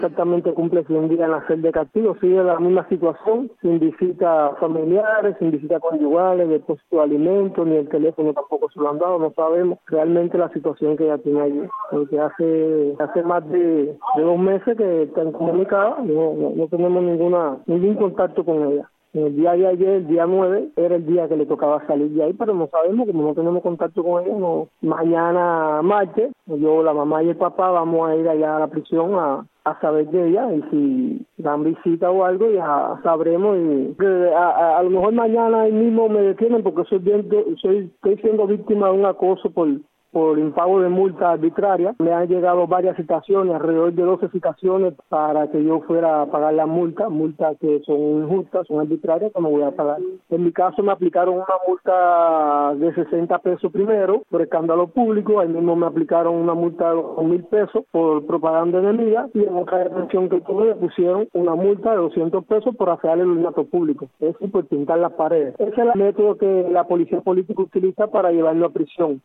Exactamente cumple 100 días en la celda de castigo, sigue la misma situación, sin visitas familiares, sin visitas conyugales, depósito de alimentos, ni el teléfono tampoco se lo han dado, no sabemos realmente la situación que ella tiene allí, porque hace más de 2 meses que está incomunicada, no tenemos ningún contacto con ella. El día de ayer, el día 9, era el día que le tocaba salir de ahí, pero no sabemos, como no tenemos contacto con ella. No. Mañana, martes, yo, la mamá y el papá vamos a ir allá a la prisión a saber de ella, y si dan visita o algo ya sabremos, y a lo mejor mañana ahí mismo me detienen porque estoy siendo víctima de un acoso por impago de multa arbitraria. Me han llegado varias citaciones, alrededor de 12 citaciones para que yo fuera a pagar la multas que son injustas, son arbitrarias, que no voy a pagar. En mi caso me aplicaron una multa de 60 pesos primero por escándalo público, ahí mismo me aplicaron una multa de 1,000 pesos por propaganda enemiga, y en otra detención que tuve me pusieron una multa de 200 pesos por hacer el ornato público, es decir, por pintar las paredes. Ese es el método que la policía política utiliza para llevarlo a prisión.